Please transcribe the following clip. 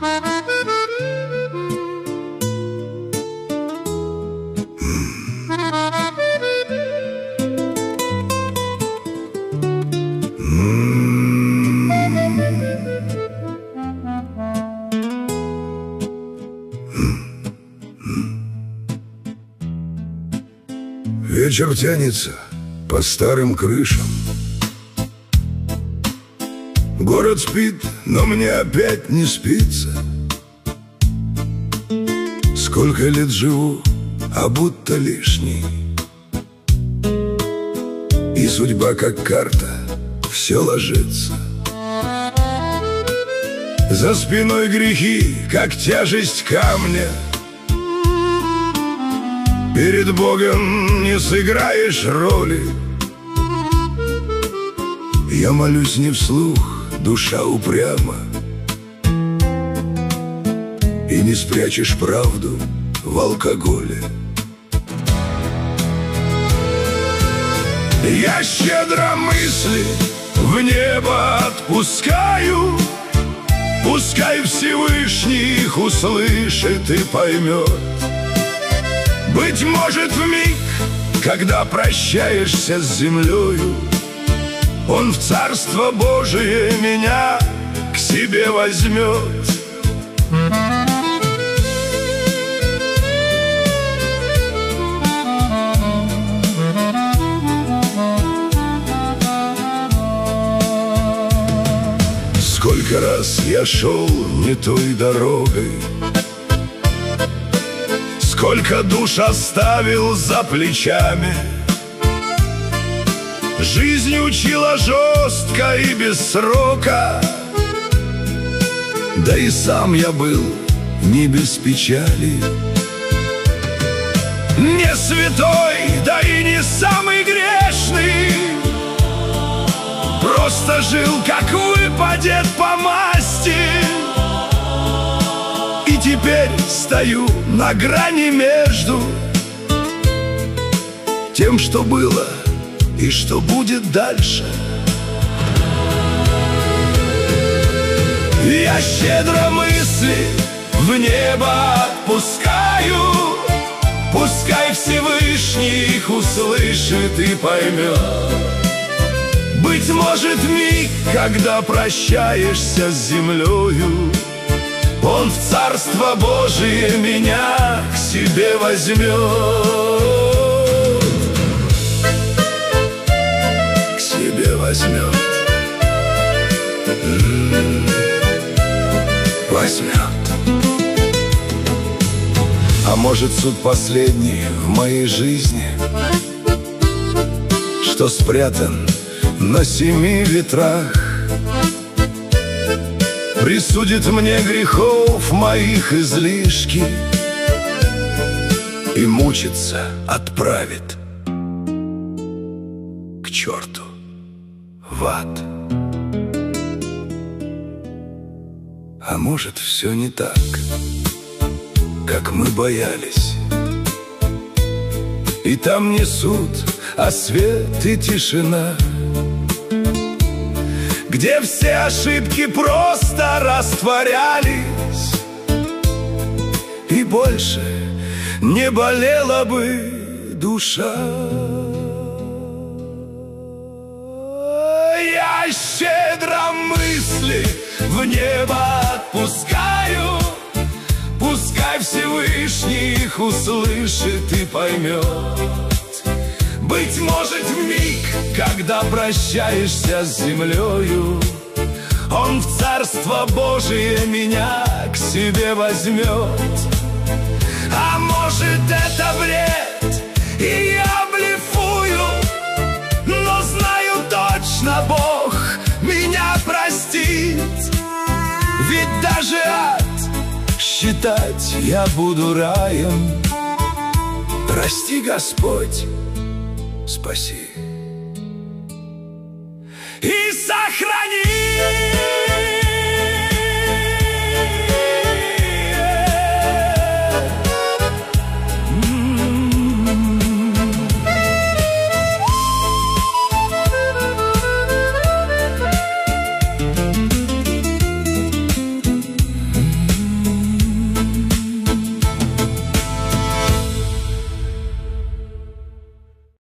Вечер тянется по старым крышам. Город спит, но мне опять не спится. Сколько лет живу, а будто лишний. И судьба, как карта, все ложится. За спиной грехи, как тяжесть камня. Перед Богом не сыграешь роли. Я молюсь не вслух, душа упряма. И не спрячешь правду в алкоголе. Я щедро мысли в небо отпускаю. Пускай Всевышний их услышит и поймет. Быть может, в миг, когда прощаешься с землею, Он в Царство Божие меня к себе возьмет. Сколько раз я шел не той дорогой, сколько душ оставил за плечами. Жизнь учила жестко и без срока, да и сам я был не без печали. Не святой, да и не самый грешный, просто жил, как выпадет по масти. И теперь стою на грани между тем, что было и что будет дальше. Я щедро мысли в небо отпускаю. Пускай Всевышний их услышит и поймет. Быть может, миг, когда прощаешься с землею, Он в Царство Божие меня к себе возьмет. К себе возьмет. Возьмет. А может, суд последний в моей жизни, что спрятан на 7 ветрах, присудит мне грехов моих излишки и мучиться отправит к черту в ад. А может, все не так, как мы боялись. И там не суд, а свет и тишина, где все ошибки просто растворялись, и больше не болела бы душа. Я щедро мысли в небо отпускаю. Пускай Всевышний их услышит и поймет. Быть может, в миг, когда прощаешься с землею, Он в Царство Божие меня к себе возьмет. А может, это бред, и я блефую, но знаю точно, Бог меня простит. Ведь даже ад считать я буду раем. Прости, Господь, спаси.